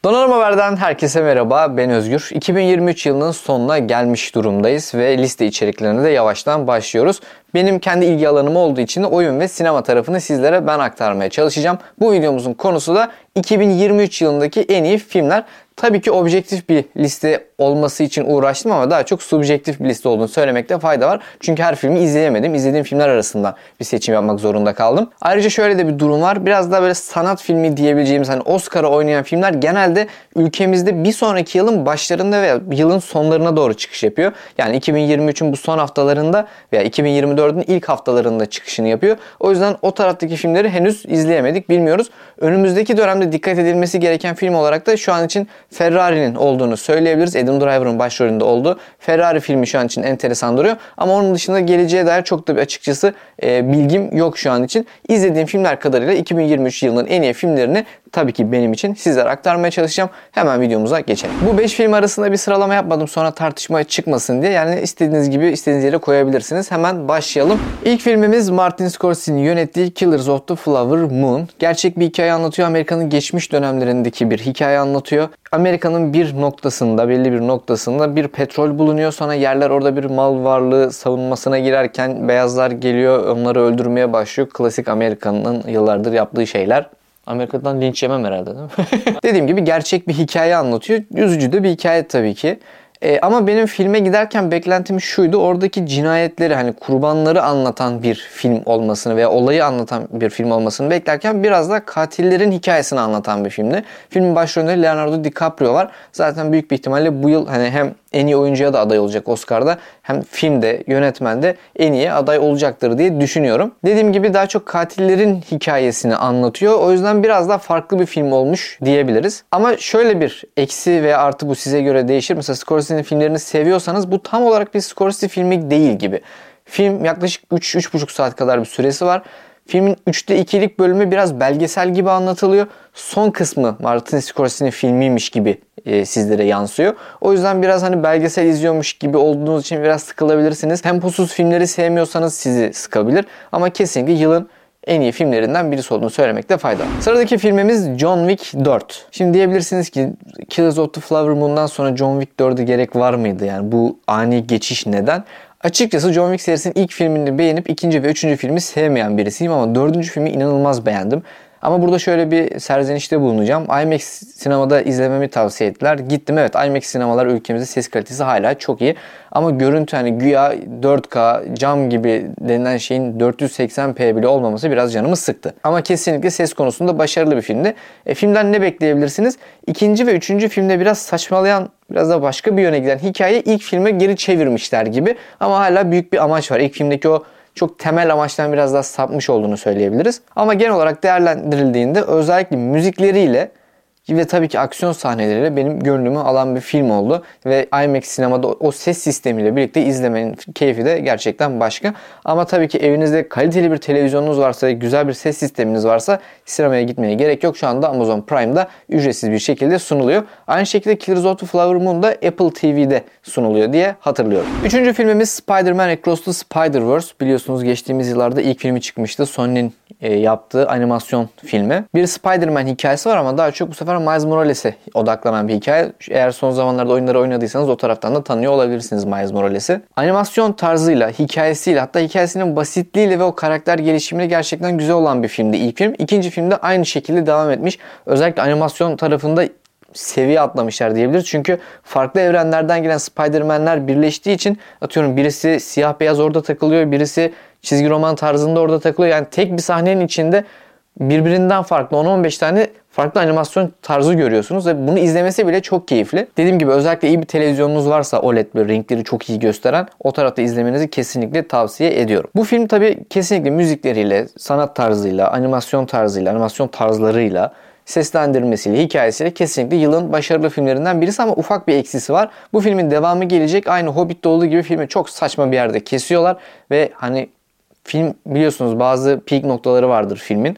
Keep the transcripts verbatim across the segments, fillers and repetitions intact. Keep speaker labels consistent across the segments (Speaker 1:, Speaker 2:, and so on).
Speaker 1: Donanım Haber'den herkese merhaba, ben Özgür. iki bin yirmi üç yılının sonuna gelmiş durumdayız ve liste içeriklerine de yavaştan başlıyoruz. Benim kendi ilgi alanım olduğu için de oyun ve sinema tarafını sizlere ben aktarmaya çalışacağım. Bu videomuzun konusu da iki bin yirmi üç yılındaki en iyi filmler. Tabii ki objektif bir liste olması için uğraştım ama daha çok subjektif bir liste olduğunu söylemekte fayda var. Çünkü her filmi izleyemedim. İzlediğim filmler arasında bir seçim yapmak zorunda kaldım. Ayrıca şöyle de bir durum var. Biraz daha böyle sanat filmi diyebileceğimiz, hani Oscar'a oynayan filmler genelde ülkemizde bir sonraki yılın başlarında veya yılın sonlarına doğru çıkış yapıyor. Yani iki bin yirmi üçün bu son haftalarında veya iki bin yirmi dördün ilk haftalarında çıkışını yapıyor. O yüzden o taraftaki filmleri henüz izleyemedik, bilmiyoruz. Önümüzdeki dönemde dikkat edilmesi gereken film olarak da şu an için Ferrari'nin olduğunu söyleyebiliriz. Adam Driver'ın başrolünde olduğu Ferrari filmi şu an için enteresan duruyor. Ama onun dışında geleceğe dair çok da bir açıkçası e, bilgim yok şu an için. İzlediğim filmler kadarıyla iki bin yirmi üç yılının en iyi filmlerini tabii ki benim için sizlere aktarmaya çalışacağım. Hemen videomuza geçelim. Bu beş film arasında bir sıralama yapmadım sonra tartışmaya çıkmasın diye. Yani istediğiniz gibi istediğiniz yere koyabilirsiniz. Hemen başlayalım. İlk filmimiz Martin Scorsese'nin yönettiği Killers of the Flower Moon. Gerçek bir hikaye anlatıyor. Amerika'nın geçmiş dönemlerindeki bir hikaye anlatıyor. Amerika'nın bir noktasında, belli bir noktasında bir petrol bulunuyor. Sonra yerler orada bir mal varlığı savunmasına girerken beyazlar geliyor, onları öldürmeye başlıyor. Klasik Amerika'nın yıllardır yaptığı şeyler. Amerika'dan linç yemem herhalde, değil mi? Dediğim gibi gerçek bir hikaye anlatıyor. Üzücü de bir hikaye tabii ki. Ee, ama benim filme giderken beklentim şuydu. Oradaki cinayetleri, hani kurbanları anlatan bir film olmasını veya olayı anlatan bir film olmasını beklerken biraz da katillerin hikayesini anlatan bir filmdi. Filmin başrolünde Leonardo DiCaprio var. Zaten büyük bir ihtimalle bu yıl hani hem en iyi oyuncuya da aday olacak Oscar'da, hem filmde, yönetmende en iyi aday olacaktır diye düşünüyorum. Dediğim gibi daha çok katillerin hikayesini anlatıyor. O yüzden biraz daha farklı bir film olmuş diyebiliriz. Ama şöyle bir eksi veya artı, bu size göre değişir. Mesela Scorsese'nin filmlerini seviyorsanız bu tam olarak bir Scorsese filmi değil gibi. Film yaklaşık üç üç buçuk saat kadar bir süresi var. Filmin üçte ikilik bölümü biraz belgesel gibi anlatılıyor. Son kısmı Martin Scorsese'nin filmiymiş gibi e, sizlere yansıyor. O yüzden biraz hani belgesel izliyormuş gibi olduğunuz için biraz sıkılabilirsiniz. Temposuz filmleri sevmiyorsanız sizi sıkabilir. Ama kesinlikle yılın en iyi filmlerinden birisi olduğunu söylemekte fayda var. Sıradaki filmimiz John Wick dört. Şimdi diyebilirsiniz ki Killers of the Flower Moon'dan sonra John Wick dörde gerek var mıydı? Yani bu ani geçiş neden? Açıkçası John Wick serisinin ilk filmini beğenip ikinci ve üçüncü filmi sevmeyen birisiyim ama dördüncü filmi inanılmaz beğendim. Ama burada şöyle bir serzenişte bulunacağım. IMAX sinemada izlememi tavsiye ettiler. Gittim, evet, IMAX sinemalar ülkemizde ses kalitesi hala çok iyi. Ama görüntü, hani güya dört K cam gibi denilen şeyin dört yüz seksen p bile olmaması biraz canımı sıktı. Ama kesinlikle ses konusunda başarılı bir filmdi. E, filmden ne bekleyebilirsiniz? İkinci ve üçüncü filmde biraz saçmalayan, biraz da başka bir yöne giden hikaye ilk filme geri çevirmişler gibi. Ama hala büyük bir amaç var. İlk filmdeki o çok temel amaçtan biraz daha sapmış olduğunu söyleyebiliriz. Ama genel olarak değerlendirildiğinde özellikle müzikleriyle ve tabii ki aksiyon sahneleriyle benim gönlümü alan bir film oldu. Ve IMAX sinemada o ses sistemiyle birlikte izlemenin keyfi de gerçekten başka. Ama tabii ki evinizde kaliteli bir televizyonunuz varsa, güzel bir ses sisteminiz varsa sinemaya gitmeye gerek yok. Şu anda Amazon Prime'da ücretsiz bir şekilde sunuluyor. Aynı şekilde Killers of the Flower Moon da Apple T V'de sunuluyor diye hatırlıyorum. Üçüncü filmimiz Spider-Man Across the Spider-Verse. Biliyorsunuz geçtiğimiz yıllarda ilk filmi çıkmıştı. Sony'nin e, yaptığı animasyon filmi. Bir Spider-Man hikayesi var ama daha çok bu sefer Miles Morales'e odaklanan bir hikaye. Eğer son zamanlarda oyunları oynadıysanız o taraftan da tanıyor olabilirsiniz Miles Morales'i. Animasyon tarzıyla, hikayesiyle, hatta hikayesinin basitliğiyle ve o karakter gelişimiyle gerçekten güzel olan bir filmdi ilk film. İkinci filmde aynı şekilde devam etmiş. Özellikle animasyon tarafında seviye atlamışlar diyebiliriz. Çünkü farklı evrenlerden gelen Spider-Man'ler birleştiği için, atıyorum birisi siyah beyaz orada takılıyor, birisi çizgi roman tarzında orada takılıyor. Yani tek bir sahnenin içinde birbirinden farklı on on beş tane farklı animasyon tarzı görüyorsunuz ve bunu izlemesi bile çok keyifli. Dediğim gibi özellikle iyi bir televizyonunuz varsa, O L E D bir renkleri çok iyi gösteren, o tarafta izlemenizi kesinlikle tavsiye ediyorum. Bu film tabii kesinlikle müzikleriyle, sanat tarzıyla, animasyon tarzıyla, animasyon tarzlarıyla, seslendirmesiyle, hikayesiyle kesinlikle yılın başarılı filmlerinden birisi ama ufak bir eksisi var. Bu filmin devamı gelecek. Aynı Hobbit'te olduğu gibi filmi çok saçma bir yerde kesiyorlar ve hani film, biliyorsunuz bazı peak noktaları vardır filmin.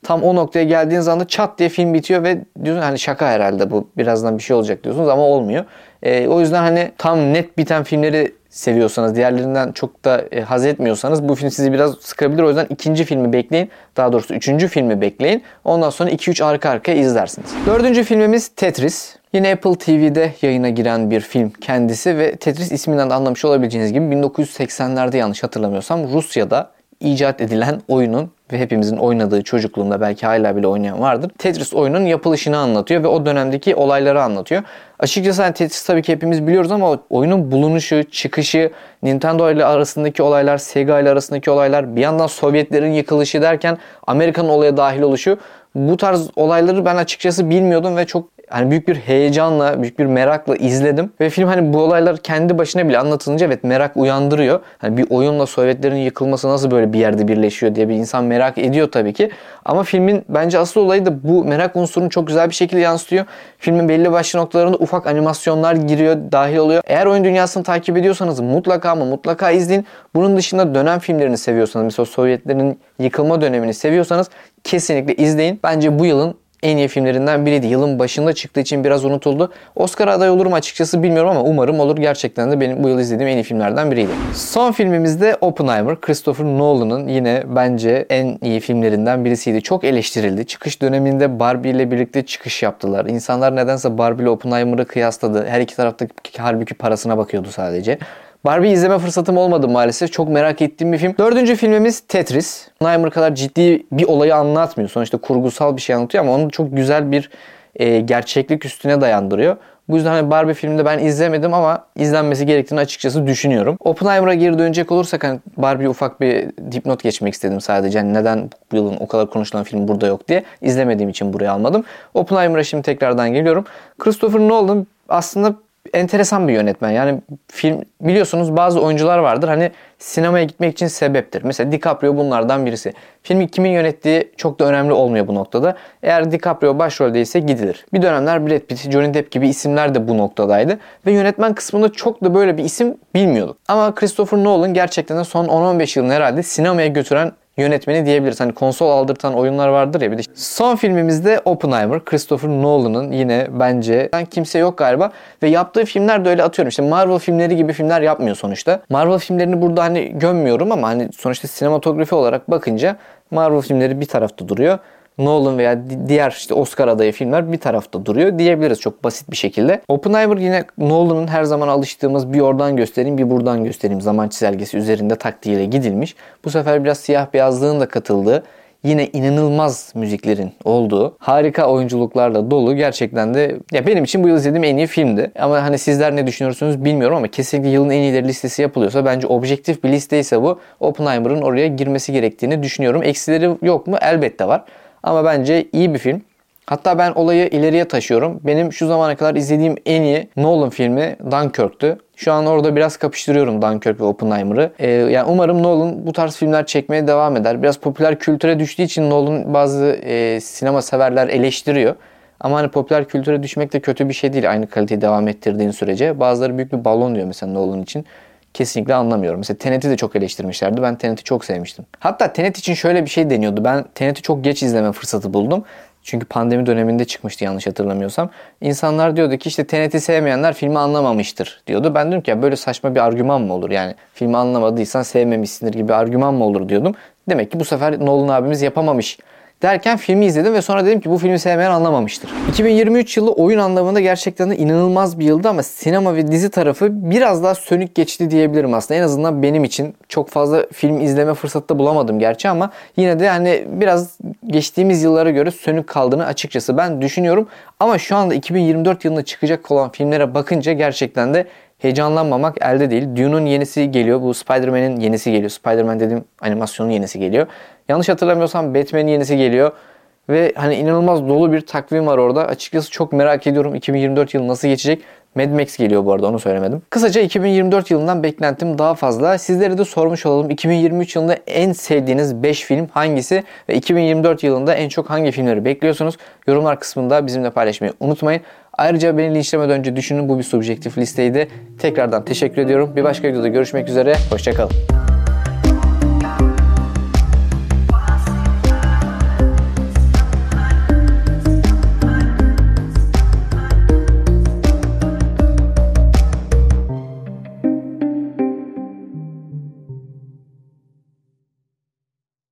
Speaker 1: Tam o noktaya geldiğiniz anda çat diye film bitiyor ve diyorsun hani şaka herhalde bu, birazdan bir şey olacak diyorsunuz ama olmuyor. E, o yüzden hani tam net biten filmleri seviyorsanız, diğerlerinden çok da e, haz etmiyorsanız bu film sizi biraz sıkabilir. O yüzden ikinci filmi bekleyin. Daha doğrusu üçüncü filmi bekleyin. Ondan sonra iki üç arka arkaya izlersiniz. Dördüncü filmimiz Tetris. Yine Apple T V'de yayına giren bir film kendisi ve Tetris isminden de anlamış olabileceğiniz gibi bin dokuz yüz seksenlerde yanlış hatırlamıyorsam Rusya'da icat edilen oyunun ve hepimizin oynadığı, çocukluğunda belki hala bile oynayan vardır, Tetris oyunun yapılışını anlatıyor ve o dönemdeki olayları anlatıyor. Açıkçası hani Tetris tabii ki hepimiz biliyoruz ama oyunun bulunuşu, çıkışı, Nintendo ile arasındaki olaylar, Sega ile arasındaki olaylar, bir yandan Sovyetlerin yıkılışı derken Amerika'nın olaya dahil oluşu, bu tarz olayları ben açıkçası bilmiyordum ve çok hani büyük bir heyecanla, büyük bir merakla izledim. Ve film hani bu olaylar kendi başına bile anlatılınca evet merak uyandırıyor. Hani bir oyunla Sovyetlerin yıkılması nasıl böyle bir yerde birleşiyor diye bir insan merak ediyor tabii ki. Ama filmin bence asıl olayı da bu merak unsurunu çok güzel bir şekilde yansıtıyor. Filmin belli başlı noktalarında ufak animasyonlar giriyor, dahil oluyor. Eğer oyun dünyasını takip ediyorsanız mutlaka ama mutlaka izleyin. Bunun dışında dönem filmlerini seviyorsanız, mesela Sovyetlerin yıkılma dönemini seviyorsanız kesinlikle izleyin. Bence bu yılın en iyi filmlerinden biriydi. Yılın başında çıktığı için biraz unutuldu. Oscar aday olur mu açıkçası bilmiyorum ama umarım olur. Gerçekten de benim bu yıl izlediğim en iyi filmlerden biriydi. Son filmimiz de Oppenheimer. Christopher Nolan'ın yine bence en iyi filmlerinden birisiydi. Çok eleştirildi. Çıkış döneminde Barbie ile birlikte çıkış yaptılar. İnsanlar nedense Barbie ile Oppenheimer'ı kıyasladı. Her iki taraftaki halbuki parasına bakıyordu sadece. Barbie izleme fırsatım olmadı maalesef. Çok merak ettiğim bir film. Dördüncü filmimiz Tetris. Oppenheimer kadar ciddi bir olayı anlatmıyor. Sonuçta kurgusal bir şey anlatıyor ama onu çok güzel bir e, gerçeklik üstüne dayandırıyor. Bu yüzden hani Barbie filminde ben izlemedim ama izlenmesi gerektiğini açıkçası düşünüyorum. Oppenheimer'a geri dönecek olursak hani Barbie'ye ufak bir dipnot geçmek istedim sadece. Yani neden bu yılın o kadar konuşulan film burada yok diye. İzlemediğim için buraya almadım. Oppenheimer'a şimdi tekrardan geliyorum. Christopher Nolan aslında enteresan bir yönetmen. Yani film, biliyorsunuz bazı oyuncular vardır hani sinemaya gitmek için sebeptir. Mesela DiCaprio bunlardan birisi. Filmi kimin yönettiği çok da önemli olmuyor bu noktada. Eğer DiCaprio başroldeyse gidilir. Bir dönemler Brad Pitt, Johnny Depp gibi isimler de bu noktadaydı. Ve yönetmen kısmında çok da böyle bir isim bilmiyorduk. Ama Christopher Nolan gerçekten de son on on beş yılın herhalde sinemaya götüren yönetmeni diyebiliriz. Hani konsol aldırtan oyunlar vardır ya bir de. Son filmimizde Oppenheimer. Christopher Nolan'ın yine bence kimse yok galiba. Ve yaptığı filmler de öyle, atıyorum işte Marvel filmleri gibi filmler yapmıyor sonuçta. Marvel filmlerini burada hani gömmüyorum ama hani sonuçta sinematografi olarak bakınca Marvel filmleri bir tarafta duruyor. Nolan veya diğer işte Oscar adayı filmler bir tarafta duruyor diyebiliriz çok basit bir şekilde. Oppenheimer yine Nolan'ın her zaman alıştığımız bir oradan göstereyim bir buradan göstereyim zaman çizelgesi üzerinde taktiğiyle gidilmiş. Bu sefer biraz siyah beyazlığın da katıldığı, yine inanılmaz müziklerin olduğu, harika oyunculuklarla dolu, gerçekten de ya benim için bu yıl izlediğim en iyi filmdi. Ama hani sizler ne düşünüyorsunuz bilmiyorum ama kesinlikle yılın en iyileri listesi yapılıyorsa bence objektif bir listeyse bu, Oppenheimer'ın oraya girmesi gerektiğini düşünüyorum. Eksileri yok mu? Elbette var. Ama bence iyi bir film. Hatta ben olayı ileriye taşıyorum. Benim şu zamana kadar izlediğim en iyi Nolan filmi Dunkirk'tü. Şu an orada biraz kapıştırıyorum Dunkirk ve Oppenheimer'ı. Ee, yani umarım Nolan bu tarz filmler çekmeye devam eder. Biraz popüler kültüre düştüğü için Nolan bazı e, sinema severler eleştiriyor. Ama hani popüler kültüre düşmek de kötü bir şey değil aynı kaliteyi devam ettirdiğin sürece. Bazıları büyük bir balon diyor mesela Nolan için. Kesinlikle anlamıyorum. Mesela Tenet'i de çok eleştirmişlerdi. Ben Tenet'i çok sevmiştim. Hatta Tenet için şöyle bir şey deniyordu. Ben Tenet'i çok geç izleme fırsatı buldum. Çünkü pandemi döneminde çıkmıştı yanlış hatırlamıyorsam. İnsanlar diyordu ki işte Tenet'i sevmeyenler filmi anlamamıştır diyordu. Ben diyorum ki ya böyle saçma bir argüman mı olur? Yani filmi anlamadıysan sevmemişsindir gibi bir argüman mı olur diyordum. Demek ki bu sefer Nolan abimiz yapamamış derken filmi izledim ve sonra dedim ki bu filmi sevmeyen anlamamıştır. iki bin yirmi üç yılı oyun anlamında gerçekten de inanılmaz bir yıldı ama sinema ve dizi tarafı biraz daha sönük geçti diyebilirim aslında. En azından benim için çok fazla film izleme fırsatı da bulamadım gerçi ama yine de hani biraz geçtiğimiz yıllara göre sönük kaldığını açıkçası ben düşünüyorum. Ama şu anda iki bin yirmi dört yılında çıkacak olan filmlere bakınca gerçekten de heyecanlanmamak elde değil. Dune'un yenisi geliyor. Bu Spider-Man'in yenisi geliyor. Spider-Man dediğim animasyonun yenisi geliyor. Yanlış hatırlamıyorsam Batman'in yenisi geliyor. Ve hani inanılmaz dolu bir takvim var orada. Açıkçası çok merak ediyorum iki bin yirmi dört yılı nasıl geçecek. Mad Max geliyor bu arada, onu söylemedim. Kısaca iki bin yirmi dört yılından beklentim daha fazla. Sizlere de sormuş olalım. iki bin yirmi üç yılında en sevdiğiniz beş film hangisi? Ve iki bin yirmi dört yılında en çok hangi filmleri bekliyorsunuz? Yorumlar kısmında bizimle paylaşmayı unutmayın. Ayrıca beni linçlemeden önce düşünün, bu bir subjektif listeydi. Tekrardan teşekkür ediyorum. Bir başka videoda görüşmek üzere. Hoşça kalın.